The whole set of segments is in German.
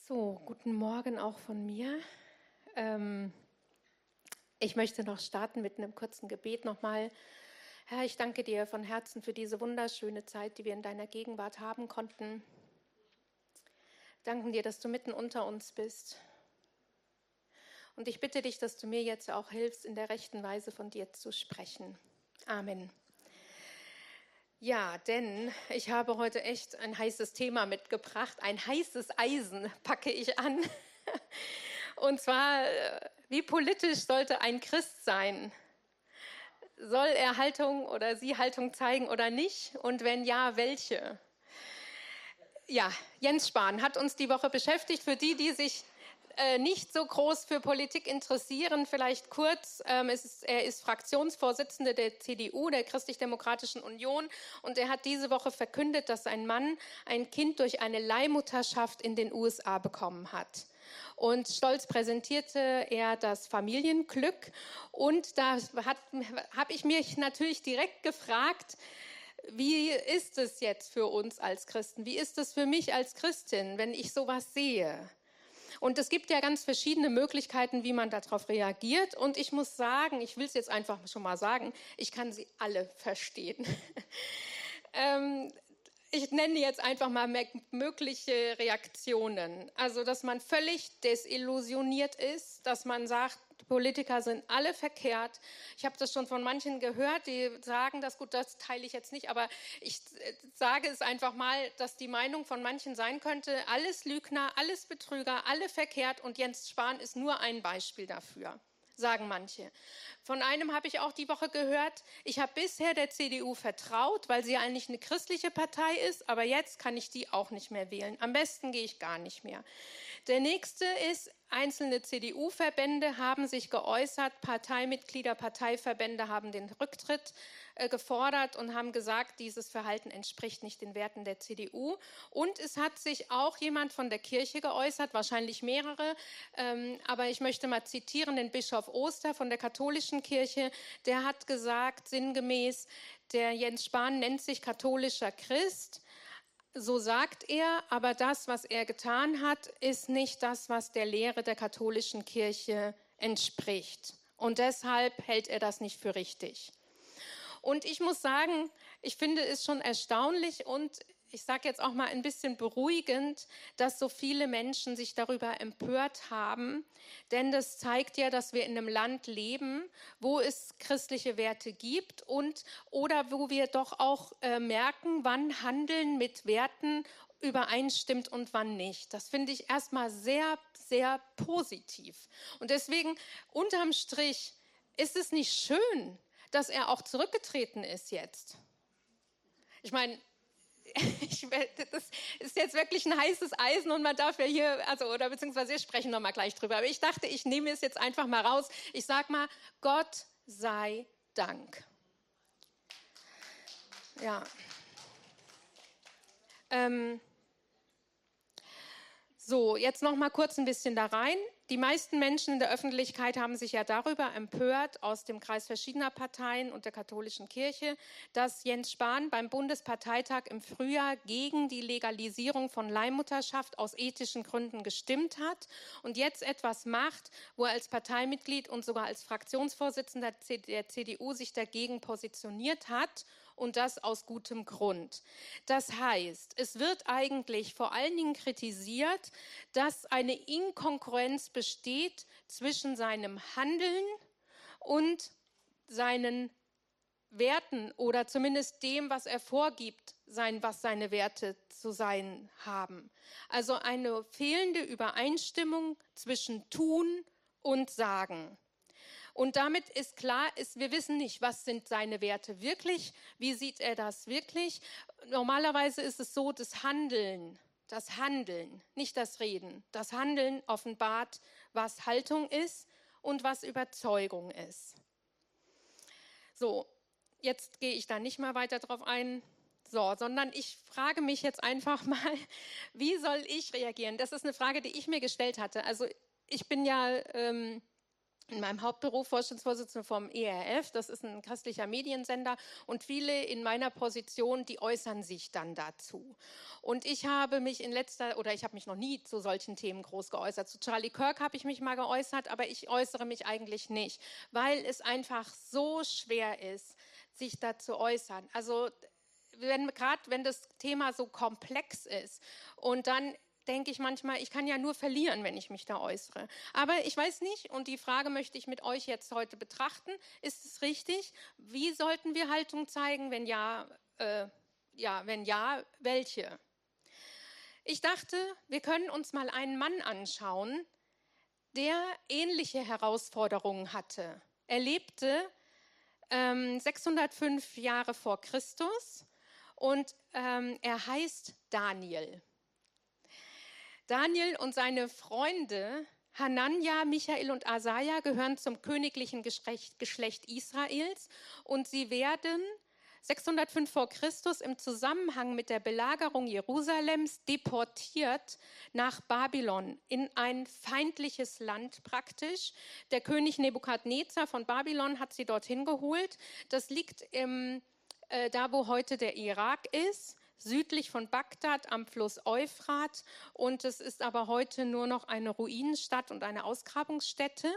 So, guten Morgen auch von mir. Ich möchte noch starten mit einem kurzen Gebet nochmal. Herr, ich danke dir von Herzen für diese wunderschöne Zeit, die wir in deiner Gegenwart haben konnten. Danken dir, dass du mitten unter uns bist. Und ich bitte dich, dass du mir jetzt auch hilfst, in der rechten Weise von dir zu sprechen. Amen. Ja, denn ich habe heute echt ein heißes Thema mitgebracht. Ein heißes Eisen packe ich an. Und zwar, wie politisch sollte ein Christ sein? Soll er Haltung oder sie Haltung zeigen oder nicht? Und wenn ja, welche? Ja, Jens Spahn hat uns die Woche beschäftigt. Für die, die sich nicht so groß für Politik interessieren, vielleicht kurz. Er ist Fraktionsvorsitzender der CDU, der Christlich-Demokratischen Union, und er hat diese Woche verkündet, dass ein Mann ein Kind durch eine Leihmutterschaft in den USA bekommen hat. Und stolz präsentierte er das Familienglück. Und da habe ich mich natürlich direkt gefragt, wie ist es jetzt für uns als Christen? Wie ist es für mich als Christin, wenn ich sowas sehe? Und es gibt ja ganz verschiedene Möglichkeiten, wie man darauf reagiert. Und ich muss sagen, ich will es jetzt einfach schon mal sagen, ich kann sie alle verstehen. Ich nenne jetzt einfach mal mögliche Reaktionen. Also, dass man völlig desillusioniert ist, dass man sagt, Politiker sind alle verkehrt. Ich habe das schon von manchen gehört, die sagen das, gut, das teile ich jetzt nicht, aber ich sage es einfach mal, dass die Meinung von manchen sein könnte, alles Lügner, alles Betrüger, alle verkehrt, und Jens Spahn ist nur ein Beispiel dafür, sagen manche. Von einem habe ich auch die Woche gehört, ich habe bisher der CDU vertraut, weil sie eigentlich eine christliche Partei ist, aber jetzt kann ich die auch nicht mehr wählen. Am besten gehe ich gar nicht mehr. Der nächste ist, einzelne CDU-Verbände haben sich geäußert, Parteimitglieder, Parteiverbände haben den Rücktritt gefordert und haben gesagt, dieses Verhalten entspricht nicht den Werten der CDU. Und es hat sich auch jemand von der Kirche geäußert, wahrscheinlich mehrere, aber ich möchte mal zitieren, den Bischof Oster von der katholischen Kirche, der hat gesagt, sinngemäß, der Jens Spahn nennt sich katholischer Christ. So sagt er, aber das, was er getan hat, ist nicht das, was der Lehre der katholischen Kirche entspricht. Und deshalb hält er das nicht für richtig. Und ich muss sagen, ich finde es schon erstaunlich und ich sage jetzt auch mal ein bisschen beruhigend, dass so viele Menschen sich darüber empört haben, denn das zeigt ja, dass wir in einem Land leben, wo es christliche Werte gibt oder wo wir doch auch merken, wann Handeln mit Werten übereinstimmt und wann nicht. Das finde ich erstmal sehr, sehr positiv. Und deswegen unterm Strich ist es nicht schön, dass er auch zurückgetreten ist jetzt. Ich meine, das ist jetzt wirklich ein heißes Eisen und man darf ja hier, oder beziehungsweise wir sprechen noch mal gleich drüber. Aber ich dachte, ich nehme es jetzt einfach mal raus. Ich sag mal, Gott sei Dank. Ja. So, jetzt noch mal kurz ein bisschen da rein. Die meisten Menschen in der Öffentlichkeit haben sich ja darüber empört, aus dem Kreis verschiedener Parteien und der katholischen Kirche, dass Jens Spahn beim Bundesparteitag im Frühjahr gegen die Legalisierung von Leihmutterschaft aus ethischen Gründen gestimmt hat und jetzt etwas macht, wo er als Parteimitglied und sogar als Fraktionsvorsitzender der CDU sich dagegen positioniert hat. Und das aus gutem Grund. Das heißt, es wird eigentlich vor allen Dingen kritisiert, dass eine Inkongruenz besteht zwischen seinem Handeln und seinen Werten oder zumindest dem, was er vorgibt, was seine Werte zu sein haben. Also eine fehlende Übereinstimmung zwischen Tun und Sagen. Und damit ist klar, wir wissen nicht, was sind seine Werte wirklich, wie sieht er das wirklich. Normalerweise ist es so, das Handeln, nicht das Reden. Das Handeln offenbart, was Haltung ist und was Überzeugung ist. So, jetzt gehe ich da nicht mal weiter drauf ein, sondern ich frage mich jetzt einfach mal, wie soll ich reagieren? Das ist eine Frage, die ich mir gestellt hatte. Also ich bin ja in meinem Hauptberuf Vorstandsvorsitzende vom ERF, das ist ein christlicher Mediensender, und viele in meiner Position, die äußern sich dann dazu. Und ich habe mich ich habe mich noch nie zu solchen Themen groß geäußert. Zu Charlie Kirk habe ich mich mal geäußert, aber ich äußere mich eigentlich nicht, weil es einfach so schwer ist, sich da zu äußern. Also gerade wenn das Thema so komplex ist und dann denke ich manchmal, ich kann ja nur verlieren, wenn ich mich da äußere. Aber ich weiß nicht, und die Frage möchte ich mit euch jetzt heute betrachten, ist es richtig? Wie sollten wir Haltung zeigen? Wenn ja, wenn ja, welche? Ich dachte, wir können uns mal einen Mann anschauen, der ähnliche Herausforderungen hatte. Er lebte 605 Jahre vor Christus und er heißt Daniel. Daniel und seine Freunde Hanania, Michael und Asaja gehören zum königlichen Geschlecht Israels und sie werden 605 vor Christus im Zusammenhang mit der Belagerung Jerusalems deportiert nach Babylon, in ein feindliches Land praktisch. Der König Nebukadnezar von Babylon hat sie dorthin geholt. Das liegt da, wo heute der Irak ist, südlich von Bagdad am Fluss Euphrat, und es ist aber heute nur noch eine Ruinenstadt und eine Ausgrabungsstätte.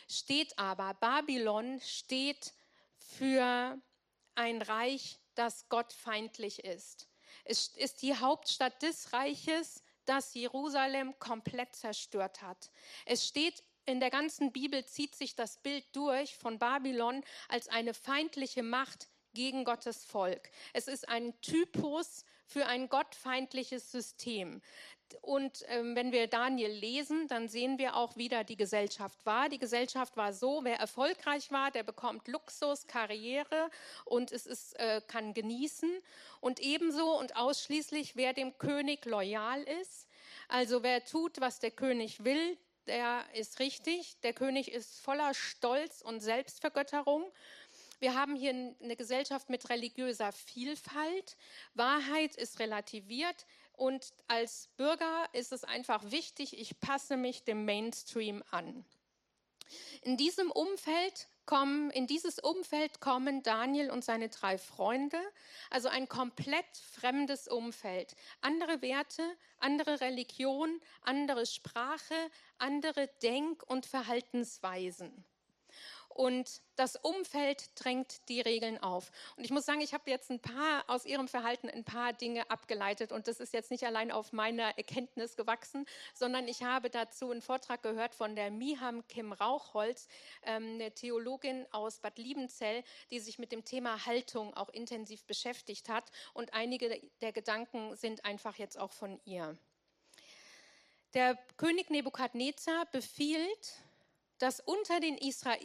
Babylon steht für ein Reich, das gottfeindlich ist. Es ist die Hauptstadt des Reiches, das Jerusalem komplett zerstört hat. Es steht in der ganzen Bibel, zieht sich das Bild durch von Babylon als eine feindliche Macht gegen Gottes Volk. Es ist ein Typus für ein gottfeindliches System. Und wenn wir Daniel lesen, dann sehen wir auch, wie da die Gesellschaft war. Die Gesellschaft war so, wer erfolgreich war, der bekommt Luxus, Karriere und kann genießen. Und ebenso und ausschließlich, wer dem König loyal ist. Also wer tut, was der König will, der ist richtig. Der König ist voller Stolz und Selbstvergötterung. Wir haben hier eine Gesellschaft mit religiöser Vielfalt. Wahrheit ist relativiert und als Bürger ist es einfach wichtig, ich passe mich dem Mainstream an. In dieses Umfeld kommen Daniel und seine 3 Freunde, also ein komplett fremdes Umfeld. Andere Werte, andere Religion, andere Sprache, andere Denk- und Verhaltensweisen. Und das Umfeld drängt die Regeln auf. Und ich muss sagen, ich habe jetzt aus ihrem Verhalten ein paar Dinge abgeleitet. Und das ist jetzt nicht allein auf meiner Erkenntnis gewachsen, sondern ich habe dazu einen Vortrag gehört von der Miham Kim Rauchholz, eine Theologin aus Bad Liebenzell, die sich mit dem Thema Haltung auch intensiv beschäftigt hat. Und einige der Gedanken sind einfach jetzt auch von ihr. Der König Nebukadnezar befiehlt, dass unter den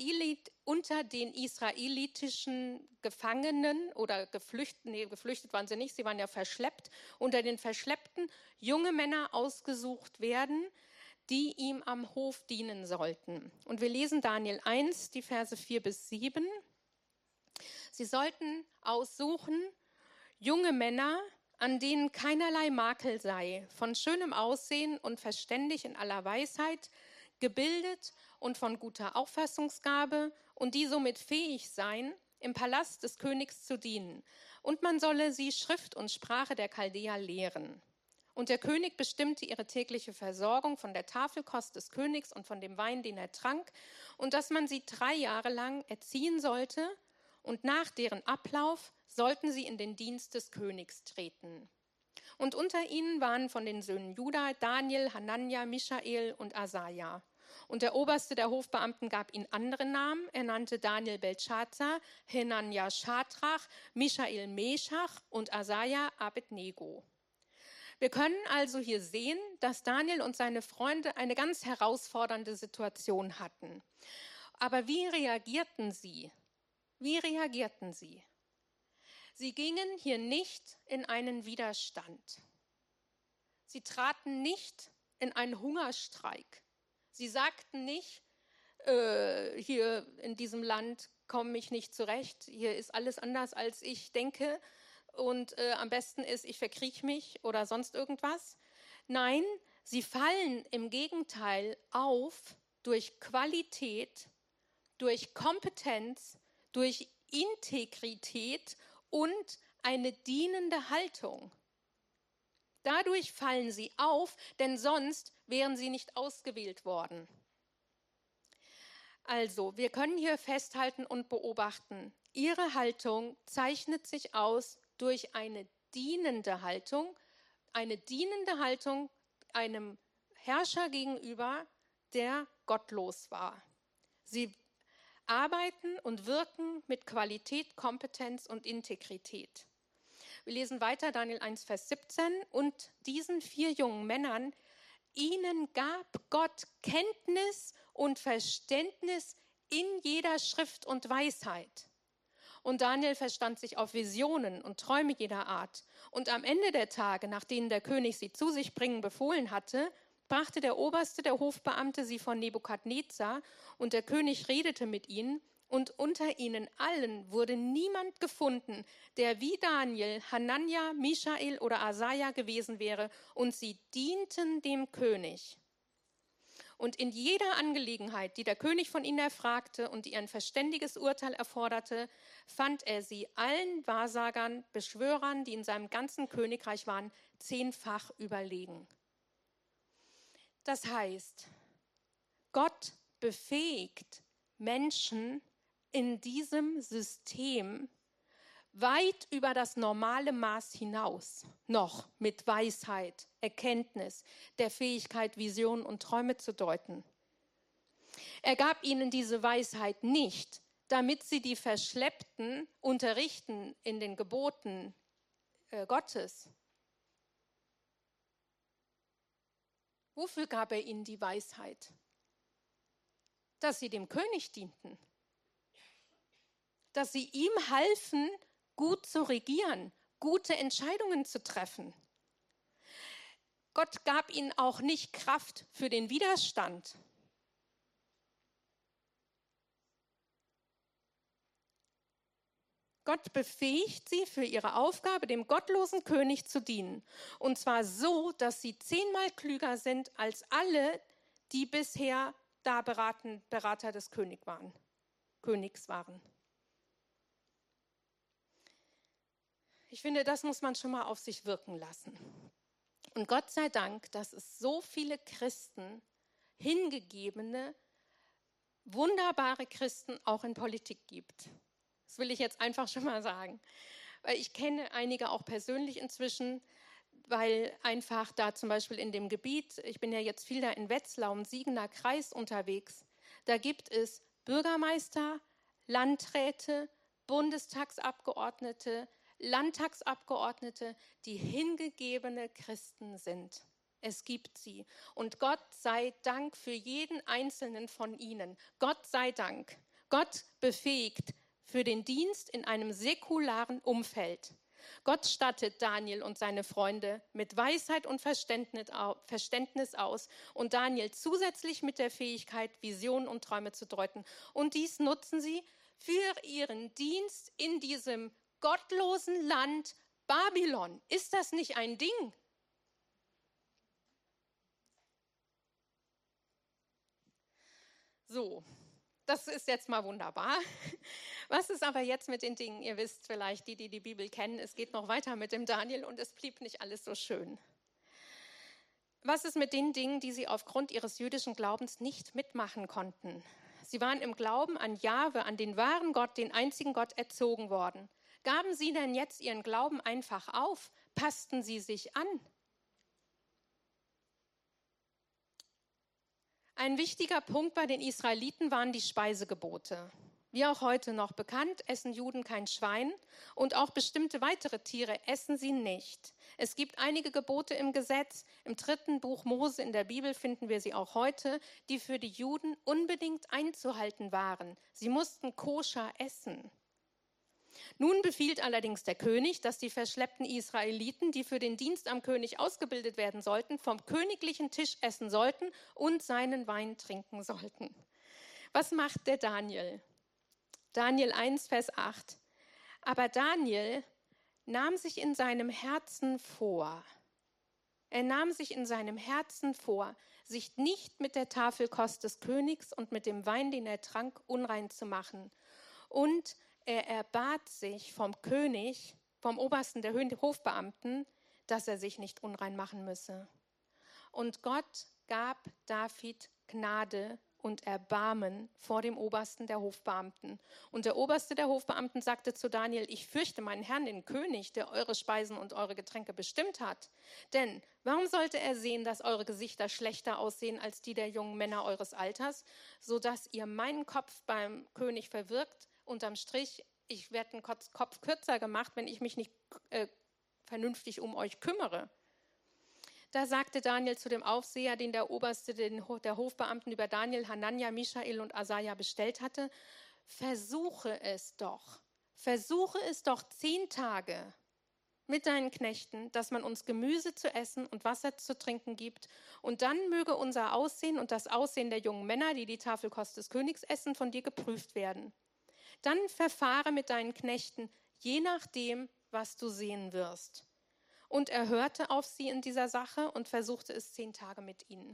israelitischen Gefangenen oder geflüchtet waren sie nicht, sie waren ja verschleppt, unter den Verschleppten junge Männer ausgesucht werden, die ihm am Hof dienen sollten. Und wir lesen Daniel 1, die Verse 4-7. Sie sollten aussuchen junge Männer, an denen keinerlei Makel sei, von schönem Aussehen und verständig in aller Weisheit, gebildet und von guter Auffassungsgabe und die somit fähig seien, im Palast des Königs zu dienen. Und man solle sie Schrift und Sprache der Chaldäer lehren. Und der König bestimmte ihre tägliche Versorgung von der Tafelkost des Königs und von dem Wein, den er trank, und dass man sie 3 Jahre lang erziehen sollte, und nach deren Ablauf sollten sie in den Dienst des Königs treten. Und unter ihnen waren von den Söhnen Juda Daniel, Hanania, Michael und Asaja. Und der Oberste der Hofbeamten gab ihnen andere Namen. Er nannte Daniel Beltschazar, Hanania Schadrach, Michael Meschach und Asaja Abednego. Wir können also hier sehen, dass Daniel und seine Freunde eine ganz herausfordernde Situation hatten. Aber wie reagierten sie? Wie reagierten sie? Sie gingen hier nicht in einen Widerstand. Sie traten nicht in einen Hungerstreik. Sie sagten nicht, hier in diesem Land komme ich nicht zurecht, hier ist alles anders, als ich denke und am besten ist, ich verkriech mich oder sonst irgendwas. Nein, sie fallen im Gegenteil auf durch Qualität durch Kompetenz, durch Integrität und eine dienende Haltung. Dadurch fallen sie auf, denn sonst wären sie nicht ausgewählt worden. Also, wir können hier festhalten und beobachten, ihre Haltung zeichnet sich aus durch eine dienende Haltung einem Herrscher gegenüber, der gottlos war. Sie arbeiten und wirken mit Qualität, Kompetenz und Integrität. Wir lesen weiter, Daniel 1, Vers 17. Und diesen 4 jungen Männern, ihnen gab Gott Kenntnis und Verständnis in jeder Schrift und Weisheit. Und Daniel verstand sich auf Visionen und Träume jeder Art. Und am Ende der Tage, nach denen der König sie zu sich bringen befohlen hatte, brachte der Oberste der Hofbeamte sie von Nebukadnezar, und der König redete mit ihnen, und unter ihnen allen wurde niemand gefunden, der wie Daniel, Hanania, Michael oder Asaja gewesen wäre, und sie dienten dem König. Und in jeder Angelegenheit, die der König von ihnen erfragte und die ein verständiges Urteil erforderte, fand er sie allen Wahrsagern, Beschwörern, die in seinem ganzen Königreich waren, 10-fach überlegen. Das heißt, Gott befähigt Menschen in diesem System weit über das normale Maß hinaus, noch mit Weisheit, Erkenntnis, der Fähigkeit, Visionen und Träume zu deuten. Er gab ihnen diese Weisheit nicht, damit sie die Verschleppten unterrichten in den Geboten Gottes. Wofür gab er ihnen die Weisheit? Dass sie dem König dienten. Dass sie ihm halfen, gut zu regieren, gute Entscheidungen zu treffen. Gott gab ihnen auch nicht Kraft für den Widerstand. Gott befähigt sie für ihre Aufgabe, dem gottlosen König zu dienen. Und zwar so, dass sie 10-mal klüger sind als alle, die bisher da Berater des Königs waren. Ich finde, das muss man schon mal auf sich wirken lassen. Und Gott sei Dank, dass es so viele Christen, hingegebene, wunderbare Christen auch in Politik gibt. Das will ich jetzt einfach schon mal sagen. Weil ich kenne einige auch persönlich inzwischen, weil einfach da zum Beispiel in dem Gebiet, ich bin ja jetzt viel da in Wetzlar im Siegener Kreis unterwegs, da gibt es Bürgermeister, Landräte, Bundestagsabgeordnete, Landtagsabgeordnete, die hingegebene Christen sind. Es gibt sie. Und Gott sei Dank für jeden einzelnen von ihnen. Gott sei Dank. Gott befähigt für den Dienst in einem säkularen Umfeld. Gott stattet Daniel und seine Freunde mit Weisheit und Verständnis aus und Daniel zusätzlich mit der Fähigkeit, Visionen und Träume zu deuten. Und dies nutzen sie für ihren Dienst in diesem gottlosen Land Babylon. Ist das nicht ein Ding? So, das ist jetzt mal wunderbar. Was ist aber jetzt mit den Dingen? Ihr wisst vielleicht, die die Bibel kennen, es geht noch weiter mit dem Daniel und es blieb nicht alles so schön. Was ist mit den Dingen, die sie aufgrund ihres jüdischen Glaubens nicht mitmachen konnten? Sie waren im Glauben an Jahwe, an den wahren Gott, den einzigen Gott, erzogen worden. Gaben sie denn jetzt ihren Glauben einfach auf? Passten sie sich an? Ein wichtiger Punkt bei den Israeliten waren die Speisegebote. Wie auch heute noch bekannt, essen Juden kein Schwein und auch bestimmte weitere Tiere essen sie nicht. Es gibt einige Gebote im Gesetz, im 3. Buch Mose in der Bibel finden wir sie auch heute, die für die Juden unbedingt einzuhalten waren. Sie mussten koscher essen. Nun befiehlt allerdings der König, dass die verschleppten Israeliten, die für den Dienst am König ausgebildet werden sollten, vom königlichen Tisch essen sollten und seinen Wein trinken sollten. Was macht der Daniel? Daniel 1, Vers 8. Aber Daniel nahm sich in seinem Herzen vor. Er nahm sich in seinem Herzen vor, sich nicht mit der Tafelkost des Königs und mit dem Wein, den er trank, unrein zu machen. Und er erbat sich vom König, vom Obersten der Hofbeamten, dass er sich nicht unrein machen müsse. Und Gott gab David Gnade und Erbarmen vor dem Obersten der Hofbeamten. Und der Oberste der Hofbeamten sagte zu Daniel: Ich fürchte meinen Herrn, den König, der eure Speisen und eure Getränke bestimmt hat. Denn warum sollte er sehen, dass eure Gesichter schlechter aussehen als die der jungen Männer eures Alters, sodass ihr meinen Kopf beim König verwirkt? Unterm Strich, ich werde den Kopf kürzer gemacht, wenn ich mich nicht vernünftig um euch kümmere. Da sagte Daniel zu dem Aufseher, den der Oberste der Hofbeamten über Daniel, Hanania, Michael und Asaja bestellt hatte: Versuche es doch 10 Tage mit deinen Knechten, dass man uns Gemüse zu essen und Wasser zu trinken gibt. Und dann möge unser Aussehen und das Aussehen der jungen Männer, die die Tafelkost des Königs essen, von dir geprüft werden. Dann verfahre mit deinen Knechten, je nachdem, was du sehen wirst. Und er hörte auf sie in dieser Sache und versuchte es 10 Tage mit ihnen.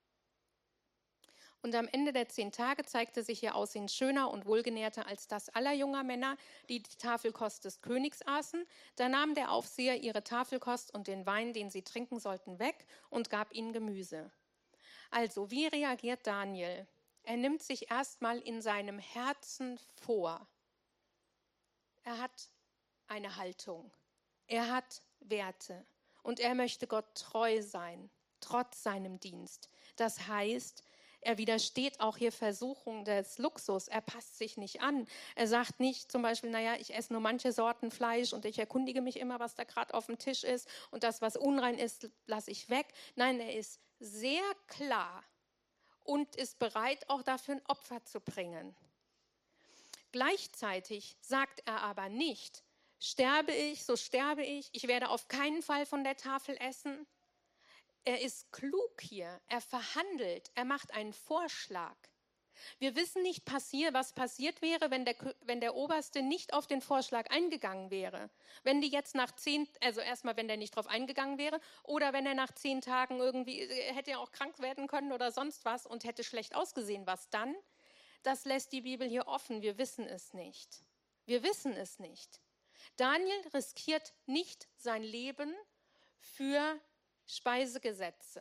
Und am Ende der 10 Tage zeigte sich ihr Aussehen schöner und wohlgenährter als das aller junger Männer, die die Tafelkost des Königs aßen. Da nahm der Aufseher ihre Tafelkost und den Wein, den sie trinken sollten, weg und gab ihnen Gemüse. Also, wie reagiert Daniel? Er nimmt sich erstmal in seinem Herzen vor. Er hat eine Haltung. Er hat Werte und er möchte Gott treu sein, trotz seinem Dienst. Das heißt, er widersteht auch hier Versuchungen des Luxus. Er passt sich nicht an. Er sagt nicht zum Beispiel, naja, ich esse nur manche Sorten Fleisch und ich erkundige mich immer, was da gerade auf dem Tisch ist und das, was unrein ist, lasse ich weg. Nein, er ist sehr klar und ist bereit, auch dafür ein Opfer zu bringen. Gleichzeitig sagt er aber nicht: Sterbe ich, so sterbe ich. Ich werde auf keinen Fall von der Tafel essen. Er ist klug hier. Er verhandelt. Er macht einen Vorschlag. Wir wissen nicht, was passiert wäre, wenn der Oberste nicht auf den Vorschlag eingegangen wäre. Wenn die jetzt nach 10, also erstmal, wenn der nicht drauf eingegangen wäre, oder wenn er nach 10 Tagen irgendwie, hätte er auch krank werden können oder sonst was und hätte schlecht ausgesehen. Was dann? Das lässt die Bibel hier offen. Wir wissen es nicht. Wir wissen es nicht. Daniel riskiert nicht sein Leben für Speisegesetze,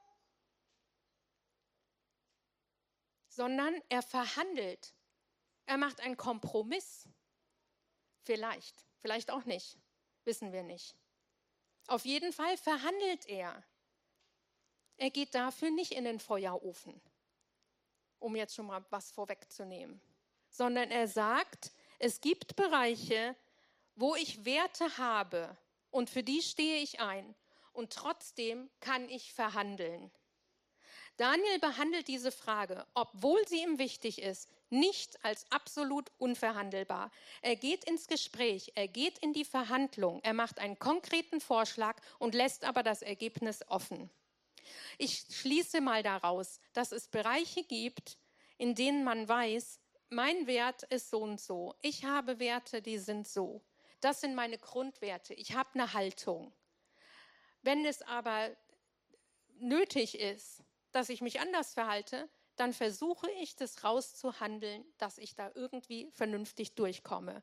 sondern er verhandelt. Er macht einen Kompromiss. Vielleicht auch nicht, wissen wir nicht. Auf jeden Fall verhandelt er. Er geht dafür nicht in den Feuerofen, um jetzt schon mal was vorwegzunehmen, sondern er sagt, es gibt Bereiche, wo ich Werte habe und für die stehe ich ein und trotzdem kann ich verhandeln. Daniel behandelt diese Frage, obwohl sie ihm wichtig ist, nicht als absolut unverhandelbar. Er geht ins Gespräch, er geht in die Verhandlung, er macht einen konkreten Vorschlag und lässt aber das Ergebnis offen. Ich schließe mal daraus, dass es Bereiche gibt, in denen man weiß, mein Wert ist so und so. Ich habe Werte, die sind so. Das sind meine Grundwerte. Ich habe eine Haltung. Wenn es aber nötig ist, dass ich mich anders verhalte, dann versuche ich, das rauszuhandeln, dass ich da irgendwie vernünftig durchkomme.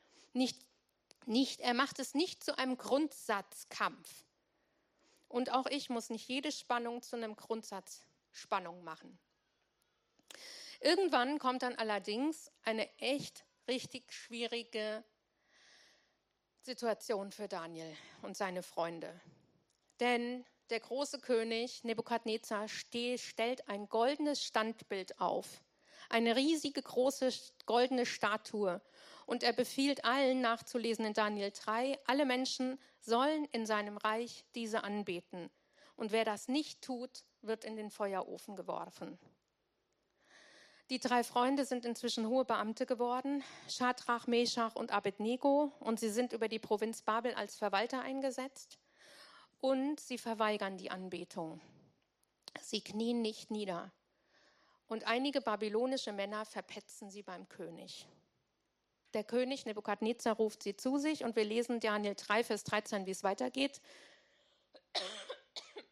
Er macht es nicht zu einem Grundsatzkampf. Und auch ich muss nicht jede Spannung zu einem Grundsatzspannung machen. Irgendwann kommt dann allerdings eine echt richtig schwierige Situation für Daniel und seine Freunde. Denn der große König Nebukadnezar stellt ein goldenes Standbild auf, eine riesige große goldene Statue. Und er befiehlt allen nachzulesen in Daniel 3, alle Menschen sollen in seinem Reich diese anbeten. Und wer das nicht tut, wird in den Feuerofen geworfen. Die 3 Freunde sind inzwischen hohe Beamte geworden, Schadrach, Meschach und Abednego, und sie sind über die Provinz Babel als Verwalter eingesetzt und sie verweigern die Anbetung. Sie knien nicht nieder und einige babylonische Männer verpetzen sie beim König. Der König Nebukadnezar ruft sie zu sich und wir lesen Daniel 3, Vers 13, wie es weitergeht.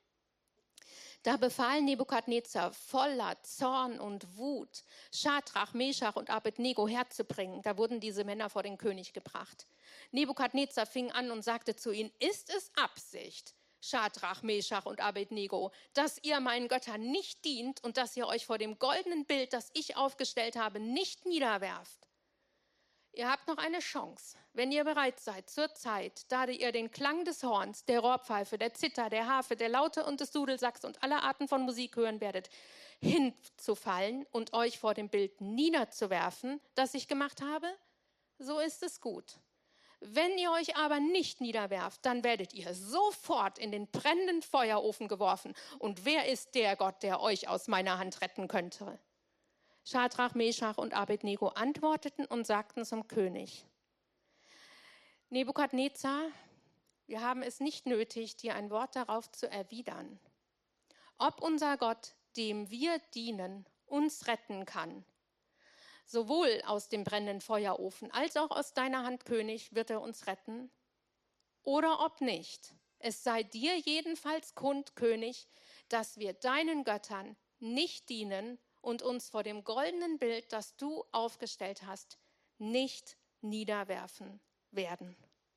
Da befahl Nebukadnezar voller Zorn und Wut, Schadrach, Meschach und Abednego herzubringen. Da wurden diese Männer vor den König gebracht. Nebukadnezar fing an und sagte zu ihnen: Ist es Absicht, Schadrach, Meschach und Abednego, dass ihr meinen Göttern nicht dient und dass ihr euch vor dem goldenen Bild, das ich aufgestellt habe, nicht niederwerft? Ihr habt noch eine Chance, wenn ihr bereit seid, zur Zeit, da ihr den Klang des Horns, der Rohrpfeife, der Zither, der Harfe, der Laute und des Dudelsacks und aller Arten von Musik hören werdet, hinzufallen und euch vor dem Bild niederzuwerfen, das ich gemacht habe, so ist es gut. Wenn ihr euch aber nicht niederwerft, dann werdet ihr sofort in den brennenden Feuerofen geworfen. Und wer ist der Gott, der euch aus meiner Hand retten könnte? Schadrach, Meschach und Abednego antworteten und sagten zum König: Nebukadnezar, wir haben es nicht nötig, dir ein Wort darauf zu erwidern. Ob unser Gott, dem wir dienen, uns retten kann, sowohl aus dem brennenden Feuerofen als auch aus deiner Hand, König, wird er uns retten, oder ob nicht. Es sei dir jedenfalls kund, König, dass wir deinen Göttern nicht dienen und uns vor dem goldenen Bild, das du aufgestellt hast, nicht niederwerfen werden.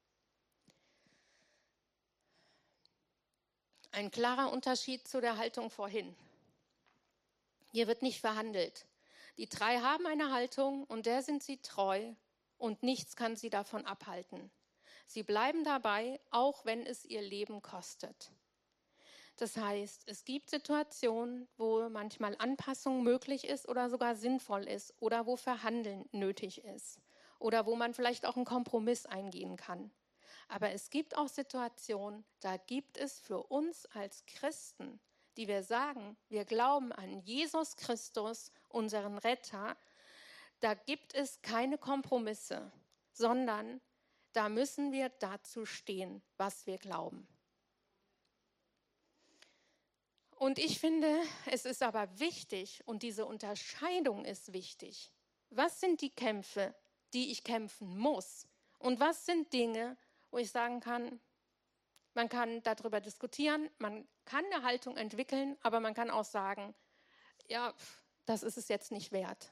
Ein klarer Unterschied zu der Haltung vorhin. Hier wird nicht verhandelt. Die drei haben eine Haltung und der sind sie treu und nichts kann sie davon abhalten. Sie bleiben dabei, auch wenn es ihr Leben kostet. Das heißt, es gibt Situationen, wo manchmal Anpassung möglich ist oder sogar sinnvoll ist oder wo Verhandeln nötig ist oder wo man vielleicht auch einen Kompromiss eingehen kann. Aber es gibt auch Situationen, da gibt es für uns als Christen, die wir sagen, wir glauben an Jesus Christus, unseren Retter, da gibt es keine Kompromisse, sondern da müssen wir dazu stehen, was wir glauben. Und ich finde, es ist aber wichtig und diese Unterscheidung ist wichtig. Was sind die Kämpfe, die ich kämpfen muss? Und was sind Dinge, wo ich sagen kann, man kann darüber diskutieren, man kann eine Haltung entwickeln, aber man kann auch sagen, ja, das ist es jetzt nicht wert.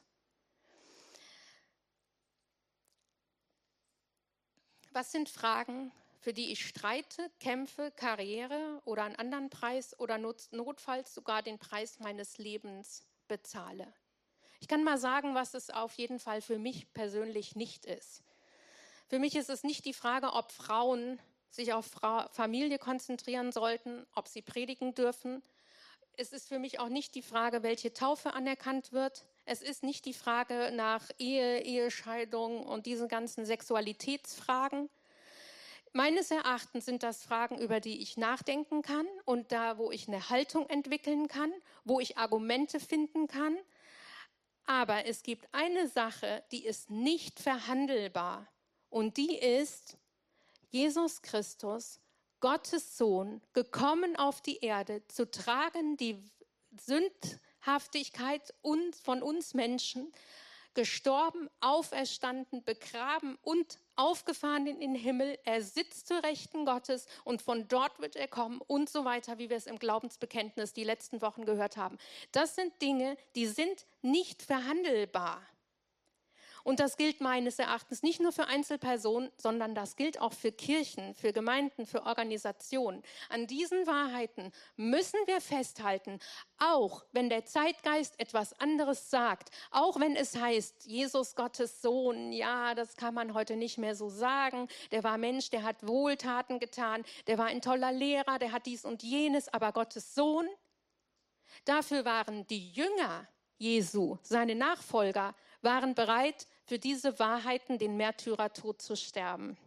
Was sind Fragen, für die ich streite, kämpfe, Karriere oder einen anderen Preis oder notfalls sogar den Preis meines Lebens bezahle? Ich kann mal sagen, was es auf jeden Fall für mich persönlich nicht ist. Für mich ist es nicht die Frage, ob Frauen sich auf Familie konzentrieren sollten, ob sie predigen dürfen. Es ist für mich auch nicht die Frage, welche Taufe anerkannt wird. Es ist nicht die Frage nach Ehe, Ehescheidung und diesen ganzen Sexualitätsfragen. Meines Erachtens sind das Fragen, über die ich nachdenken kann und da, wo ich eine Haltung entwickeln kann, wo ich Argumente finden kann. Aber es gibt eine Sache, die ist nicht verhandelbar und die ist Jesus Christus, Gottes Sohn, gekommen auf die Erde, zu tragen die Sündhaftigkeit von uns Menschen, gestorben, auferstanden, begraben und aufgefahren in den Himmel. Er sitzt zu Rechten Gottes und von dort wird er kommen und so weiter, wie wir es im Glaubensbekenntnis die letzten Wochen gehört haben. Das sind Dinge, die sind nicht verhandelbar. Und das gilt meines Erachtens nicht nur für Einzelpersonen, sondern das gilt auch für Kirchen, für Gemeinden, für Organisationen. An diesen Wahrheiten müssen wir festhalten, auch wenn der Zeitgeist etwas anderes sagt, auch wenn es heißt, Jesus Gottes Sohn, ja, das kann man heute nicht mehr so sagen, der war Mensch, der hat Wohltaten getan, der war ein toller Lehrer, der hat dies und jenes, aber Gottes Sohn, dafür waren die Jünger Jesu, seine Nachfolger, waren bereit, für diese Wahrheiten den Märtyrertod zu sterben.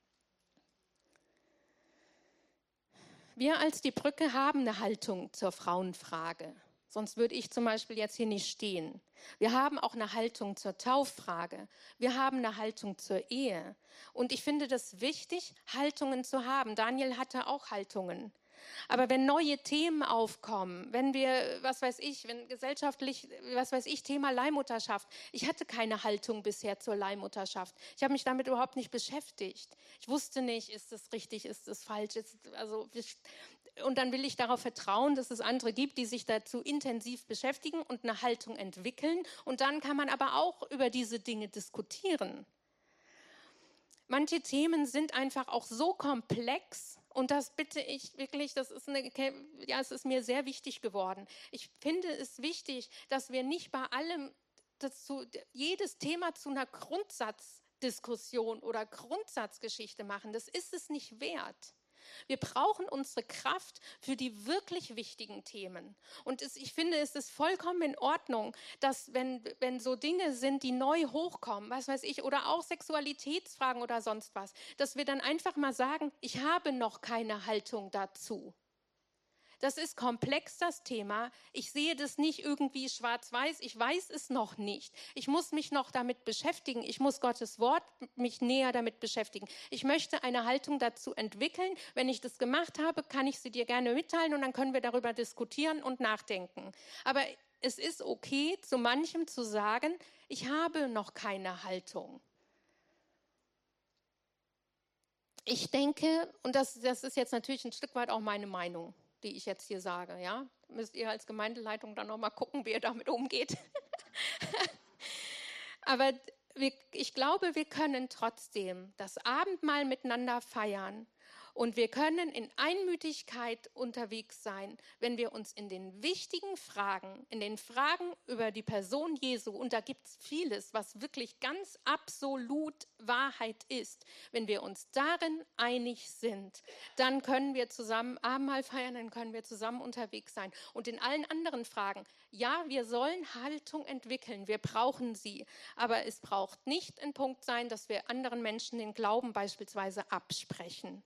Wir als die Brücke haben eine Haltung zur Frauenfrage. Sonst würde ich zum Beispiel jetzt hier nicht stehen. Wir haben auch eine Haltung zur Tauffrage. Wir haben eine Haltung zur Ehe. Und ich finde das wichtig, Haltungen zu haben. Daniel hatte auch Haltungen. Aber wenn neue Themen aufkommen, wenn wir, wenn gesellschaftlich, Thema Leihmutterschaft. Ich hatte keine Haltung bisher zur Leihmutterschaft. Ich habe mich damit überhaupt nicht beschäftigt. Ich wusste nicht, ist das richtig, ist das falsch. Und dann will ich darauf vertrauen, dass es andere gibt, die sich dazu intensiv beschäftigen und eine Haltung entwickeln. Und dann kann man aber auch über diese Dinge diskutieren. Manche Themen sind einfach auch so komplex und das bitte ich wirklich, es ist mir sehr wichtig geworden. Ich finde es wichtig, dass wir nicht bei allem, jedes Thema zu einer Grundsatzdiskussion oder Grundsatzgeschichte machen. Das ist es nicht wert. Wir brauchen unsere Kraft für die wirklich wichtigen Themen. Und ich finde, es ist vollkommen in Ordnung, dass wenn so Dinge sind, die neu hochkommen, oder auch Sexualitätsfragen oder sonst was, dass wir dann einfach mal sagen, ich habe noch keine Haltung dazu. Das ist komplex, das Thema. Ich sehe das nicht irgendwie schwarz-weiß. Ich weiß es noch nicht. Ich muss mich noch damit beschäftigen. Ich muss Gottes Wort mich näher damit beschäftigen. Ich möchte eine Haltung dazu entwickeln. Wenn ich das gemacht habe, kann ich sie dir gerne mitteilen und dann können wir darüber diskutieren und nachdenken. Aber es ist okay, zu manchem zu sagen, ich habe noch keine Haltung. Ich denke, und das ist jetzt natürlich ein Stück weit auch meine Meinung, die ich jetzt hier sage, ja, müsst ihr als Gemeindeleitung dann nochmal gucken, wie ihr damit umgeht. Aber ich glaube, wir können trotzdem das Abendmahl miteinander feiern und wir können in Einmütigkeit unterwegs sein, wenn wir uns in den wichtigen Fragen, in den Fragen über die Person Jesu, und da gibt es vieles, was wirklich ganz absolut Wahrheit ist, wenn wir uns darin einig sind, dann können wir zusammen Abendmahl feiern, dann können wir zusammen unterwegs sein. Und in allen anderen Fragen, ja, wir sollen Haltung entwickeln, wir brauchen sie, aber es braucht nicht ein Punkt sein, dass wir anderen Menschen den Glauben beispielsweise absprechen.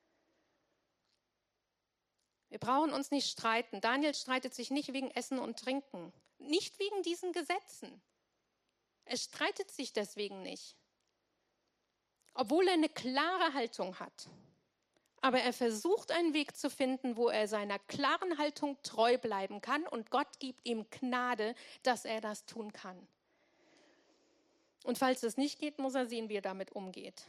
Wir brauchen uns nicht streiten. Daniel streitet sich nicht wegen Essen und Trinken, nicht wegen diesen Gesetzen. Er streitet sich deswegen nicht, obwohl er eine klare Haltung hat. Aber er versucht einen Weg zu finden, wo er seiner klaren Haltung treu bleiben kann und Gott gibt ihm Gnade, dass er das tun kann. Und falls es nicht geht, muss er sehen, wie er damit umgeht.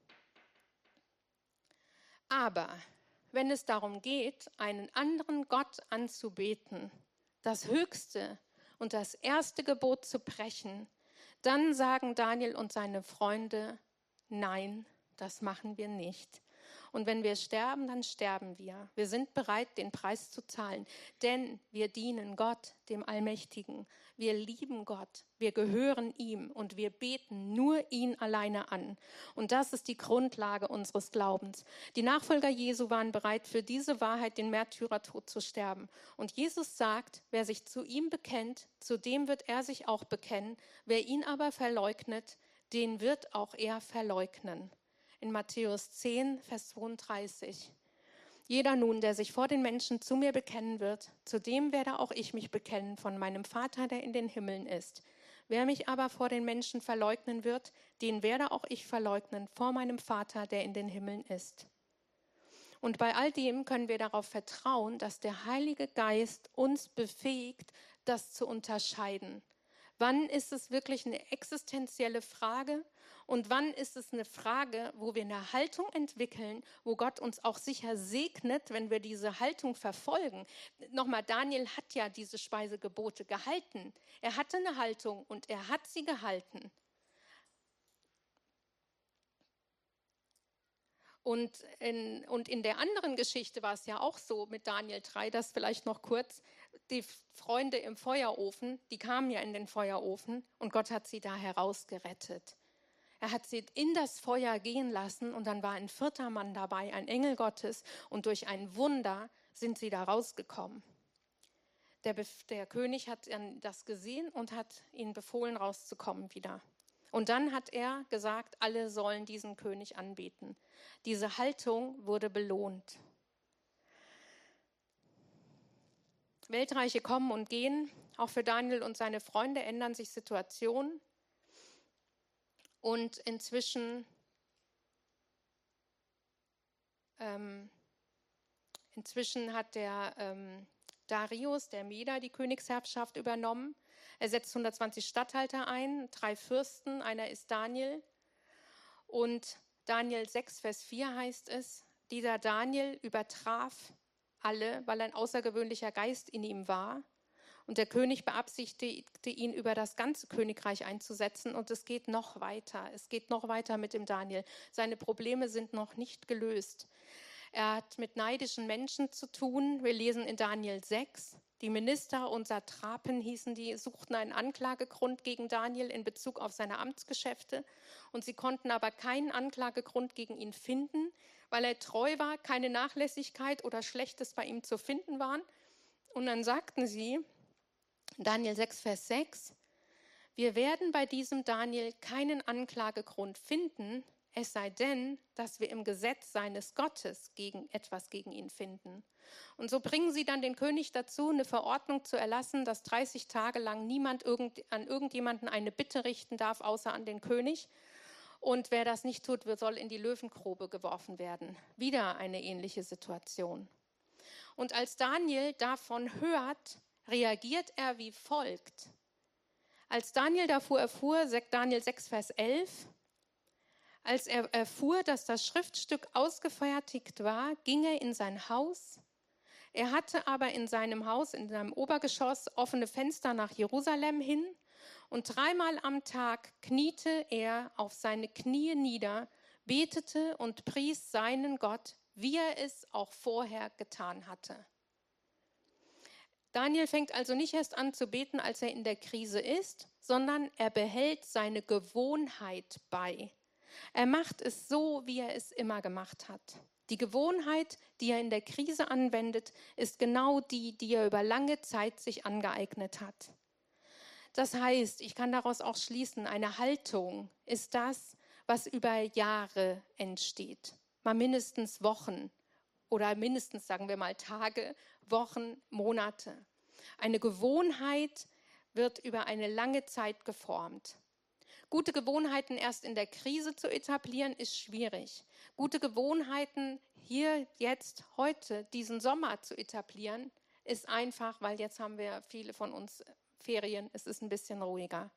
Aber wenn es darum geht, einen anderen Gott anzubeten, das höchste und das erste Gebot zu brechen, dann sagen Daniel und seine Freunde, nein, das machen wir nicht. Und wenn wir sterben, dann sterben wir. Wir sind bereit, den Preis zu zahlen, denn wir dienen Gott, dem Allmächtigen. Wir lieben Gott, wir gehören ihm und wir beten nur ihn alleine an. Und das ist die Grundlage unseres Glaubens. Die Nachfolger Jesu waren bereit, für diese Wahrheit den Märtyrertod zu sterben. Und Jesus sagt, wer sich zu ihm bekennt, zu dem wird er sich auch bekennen. Wer ihn aber verleugnet, den wird auch er verleugnen. In Matthäus 10, Vers 32. Jeder nun, der sich vor den Menschen zu mir bekennen wird, zu dem werde auch ich mich bekennen von meinem Vater, der in den Himmeln ist. Wer mich aber vor den Menschen verleugnen wird, den werde auch ich verleugnen vor meinem Vater, der in den Himmeln ist. Und bei all dem können wir darauf vertrauen, dass der Heilige Geist uns befähigt, das zu unterscheiden. Wann ist es wirklich eine existenzielle Frage und wann ist es eine Frage, wo wir eine Haltung entwickeln, wo Gott uns auch sicher segnet, wenn wir diese Haltung verfolgen. Nochmal, Daniel hat ja diese Speisegebote gehalten. Er hatte eine Haltung und er hat sie gehalten. Und in der anderen Geschichte war es ja auch so mit Daniel 3, das vielleicht noch kurz, die Freunde im Feuerofen, die kamen ja in den Feuerofen und Gott hat sie da herausgerettet. Er hat sie in das Feuer gehen lassen und dann war ein vierter Mann dabei, ein Engel Gottes, und durch ein Wunder sind sie da rausgekommen. Der König hat das gesehen und hat ihnen befohlen, rauszukommen wieder. Und dann hat er gesagt, alle sollen diesen König anbeten. Diese Haltung wurde belohnt. Weltreiche kommen und gehen. Auch für Daniel und seine Freunde ändern sich Situationen. Und inzwischen Inzwischen hat der Darius, der Meder, die Königsherrschaft übernommen. Er setzt 120 Statthalter ein, 3 Fürsten, einer ist Daniel. Und Daniel 6, Vers 4 heißt es, dieser Daniel übertraf alle, weil ein außergewöhnlicher Geist in ihm war. Und der König beabsichtigte, ihn über das ganze Königreich einzusetzen. Und es geht noch weiter. Es geht noch weiter mit dem Daniel. Seine Probleme sind noch nicht gelöst. Er hat mit neidischen Menschen zu tun. Wir lesen in Daniel 6. Die Minister und Satrapen hießen die, suchten einen Anklagegrund gegen Daniel in Bezug auf seine Amtsgeschäfte. Und sie konnten aber keinen Anklagegrund gegen ihn finden, weil er treu war, keine Nachlässigkeit oder Schlechtes bei ihm zu finden waren. Und dann sagten sie, Daniel 6, Vers 6, wir werden bei diesem Daniel keinen Anklagegrund finden, es sei denn, dass wir im Gesetz seines Gottes etwas gegen ihn finden. Und so bringen sie dann den König dazu, eine Verordnung zu erlassen, dass 30 Tage lang niemand an irgendjemanden eine Bitte richten darf, außer an den König. Und wer das nicht tut, soll in die Löwengrube geworfen werden. Wieder eine ähnliche Situation. Und als Daniel davon hört, reagiert er wie folgt. Als Daniel davor erfuhr, Daniel 6, Vers 11, als er erfuhr, dass das Schriftstück ausgefertigt war, ging er in sein Haus. Er hatte aber in seinem Haus, in seinem Obergeschoss, offene Fenster nach Jerusalem hin. Und 3-mal am Tag kniete er auf seine Knie nieder, betete und pries seinen Gott, wie er es auch vorher getan hatte. Daniel fängt also nicht erst an zu beten, als er in der Krise ist, sondern er behält seine Gewohnheit bei. Er macht es so, wie er es immer gemacht hat. Die Gewohnheit, die er in der Krise anwendet, ist genau die, die er über lange Zeit sich angeeignet hat. Das heißt, ich kann daraus auch schließen, eine Haltung ist das, was über Jahre entsteht. Mal mindestens Wochen oder mindestens, sagen wir mal, Tage, Wochen, Monate. Eine Gewohnheit wird über eine lange Zeit geformt. Gute Gewohnheiten erst in der Krise zu etablieren, ist schwierig. Gute Gewohnheiten hier, jetzt, heute, diesen Sommer zu etablieren, ist einfach, weil jetzt haben wir viele von uns Ferien, es ist ein bisschen ruhiger.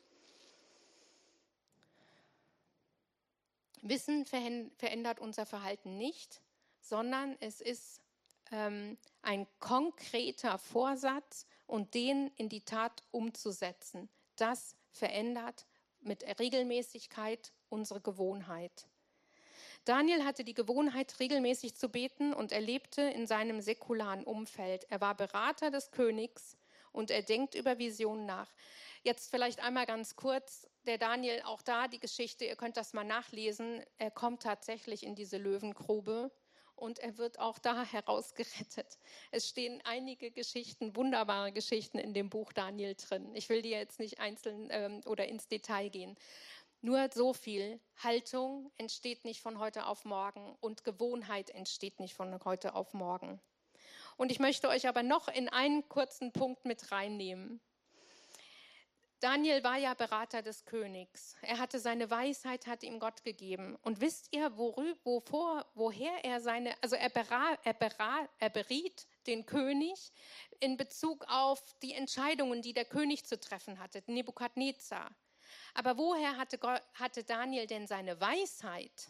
Wissen verändert unser Verhalten nicht, sondern es ist ein konkreter Vorsatz und den in die Tat umzusetzen. Das verändert mit Regelmäßigkeit unsere Gewohnheit. Daniel hatte die Gewohnheit, regelmäßig zu beten und er lebte in seinem säkularen Umfeld. Er war Berater des Königs und er denkt über Visionen nach. Jetzt vielleicht einmal ganz kurz, der Daniel, auch da die Geschichte, ihr könnt das mal nachlesen, er kommt tatsächlich in diese Löwengrube. Und er wird auch da herausgerettet. Es stehen einige Geschichten, wunderbare Geschichten in dem Buch Daniel drin. Ich will die jetzt nicht einzeln oder ins Detail gehen. Nur so viel. Haltung entsteht nicht von heute auf morgen und Gewohnheit entsteht nicht von heute auf morgen. Und ich möchte euch aber noch in einen kurzen Punkt mit reinnehmen. Daniel war ja Berater des Königs. Er hatte seine Weisheit, hat ihm Gott gegeben. Und wisst ihr, woher er beriet den König in Bezug auf die Entscheidungen, die der König zu treffen hatte, Nebukadnezar. Aber woher hatte Daniel denn seine Weisheit?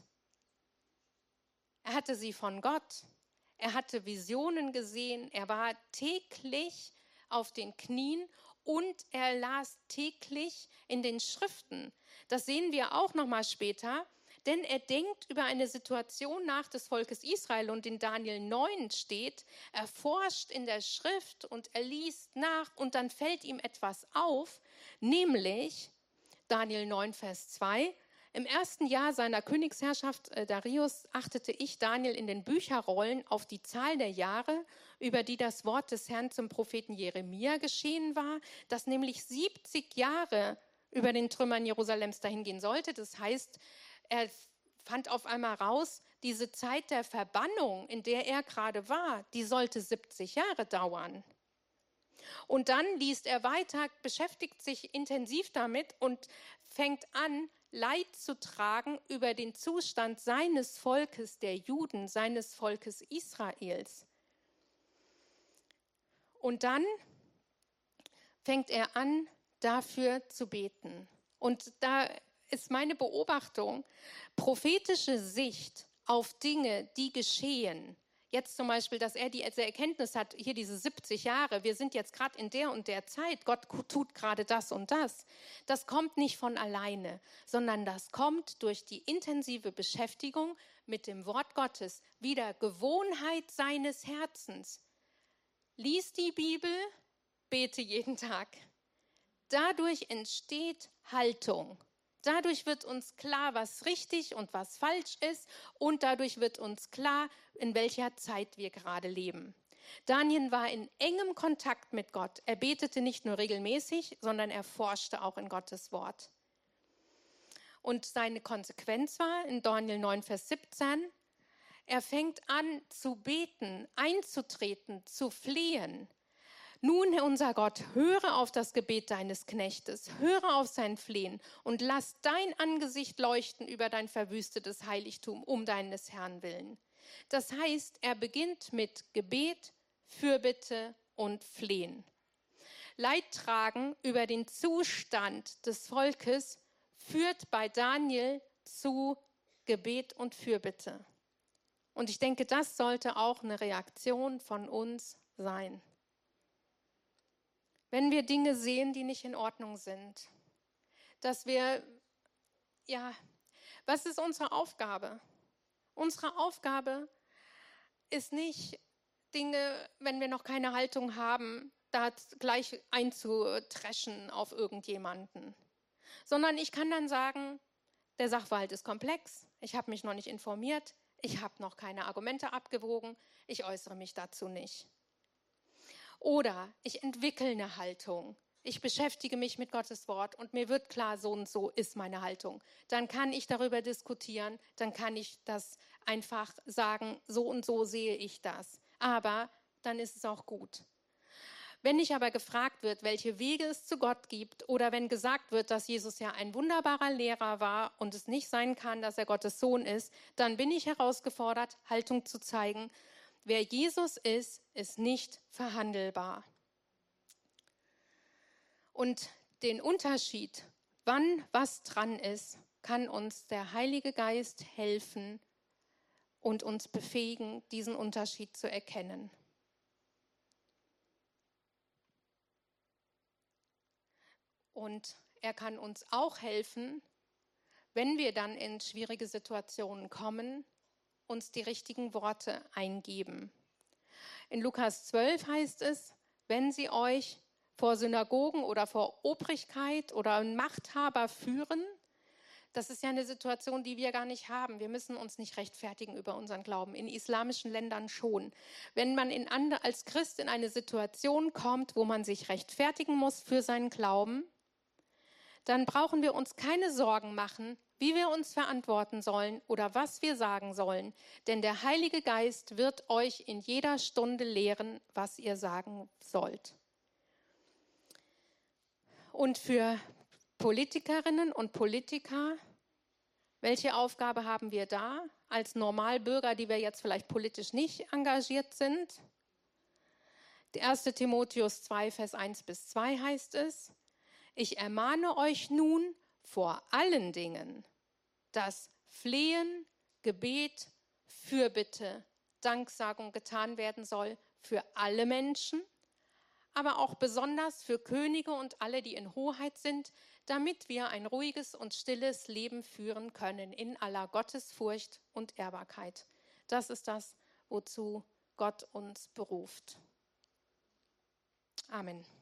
Er hatte sie von Gott. Er hatte Visionen gesehen. Er war täglich auf den Knien und er las täglich in den Schriften. Das sehen wir auch noch mal später, denn er denkt über eine Situation nach des Volkes Israel und in Daniel 9 steht, er forscht in der Schrift und er liest nach und dann fällt ihm etwas auf, nämlich Daniel 9, Vers 2, im ersten Jahr seiner Königsherrschaft Darius achtete ich, Daniel, in den Bücherrollen auf die Zahl der Jahre, über die das Wort des Herrn zum Propheten Jeremia geschehen war, dass nämlich 70 Jahre über den Trümmern Jerusalems dahingehen sollte. Das heißt, er fand auf einmal raus, diese Zeit der Verbannung, in der er gerade war, die sollte 70 Jahre dauern. Und dann liest er weiter, beschäftigt sich intensiv damit und fängt an, Leid zu tragen über den Zustand seines Volkes, der Juden, seines Volkes Israels. Und dann fängt er an, dafür zu beten. Und da ist meine Beobachtung, prophetische Sicht auf Dinge, die geschehen. Jetzt zum Beispiel, dass er diese Erkenntnis hat, hier diese 70 Jahre, wir sind jetzt gerade in der und der Zeit, Gott tut gerade das und das. Das kommt nicht von alleine, sondern das kommt durch die intensive Beschäftigung mit dem Wort Gottes, wieder Gewohnheit seines Herzens. Lies die Bibel, bete jeden Tag. Dadurch entsteht Haltung. Dadurch wird uns klar, was richtig und was falsch ist, und dadurch wird uns klar, in welcher Zeit wir gerade leben. Daniel war in engem Kontakt mit Gott. Er betete nicht nur regelmäßig, sondern er forschte auch in Gottes Wort. Und seine Konsequenz war in Daniel 9, Vers 17, er fängt an zu beten, einzutreten, zu flehen. Nun, Herr unser Gott, höre auf das Gebet deines Knechtes, höre auf sein Flehen und lass dein Angesicht leuchten über dein verwüstetes Heiligtum um deines Herrn willen. Das heißt, er beginnt mit Gebet, Fürbitte und Flehen. Leidtragen über den Zustand des Volkes führt bei Daniel zu Gebet und Fürbitte. Und ich denke, das sollte auch eine Reaktion von uns sein. Wenn wir Dinge sehen, die nicht in Ordnung sind, dass wir, was ist unsere Aufgabe? Unsere Aufgabe ist nicht, Dinge, wenn wir noch keine Haltung haben, da gleich einzutreschen auf irgendjemanden. Sondern ich kann dann sagen, der Sachverhalt ist komplex, ich habe mich noch nicht informiert, ich habe noch keine Argumente abgewogen, ich äußere mich dazu nicht. Oder ich entwickle eine Haltung. Ich beschäftige mich mit Gottes Wort und mir wird klar, so und so ist meine Haltung. Dann kann ich darüber diskutieren, dann kann ich das einfach sagen, so und so sehe ich das. Aber dann ist es auch gut. Wenn nicht aber gefragt wird, welche Wege es zu Gott gibt, oder wenn gesagt wird, dass Jesus ja ein wunderbarer Lehrer war und es nicht sein kann, dass er Gottes Sohn ist, dann bin ich herausgefordert, Haltung zu zeigen. Wer Jesus ist, ist nicht verhandelbar. Und den Unterschied, wann was dran ist, kann uns der Heilige Geist helfen und uns befähigen, diesen Unterschied zu erkennen. Und er kann uns auch helfen, wenn wir dann in schwierige Situationen kommen, uns die richtigen Worte eingeben. In Lukas 12 heißt es, wenn sie euch vor Synagogen oder vor Obrigkeit oder Machthaber führen, das ist ja eine Situation, die wir gar nicht haben. Wir müssen uns nicht rechtfertigen über unseren Glauben. In islamischen Ländern schon. Wenn man als Christ in eine Situation kommt, wo man sich rechtfertigen muss für seinen Glauben, dann brauchen wir uns keine Sorgen machen, wie wir uns verantworten sollen oder was wir sagen sollen. Denn der Heilige Geist wird euch in jeder Stunde lehren, was ihr sagen sollt. Und für Politikerinnen und Politiker, welche Aufgabe haben wir da als Normalbürger, die wir jetzt vielleicht politisch nicht engagiert sind? 1. Timotheus 2, Vers 1 bis 2 heißt es, ich ermahne euch nun vor allen Dingen, dass Flehen, Gebet, Fürbitte, Danksagung getan werden soll für alle Menschen, aber auch besonders für Könige und alle, die in Hoheit sind, damit wir ein ruhiges und stilles Leben führen können in aller Gottesfurcht und Ehrbarkeit. Das ist das, wozu Gott uns beruft. Amen.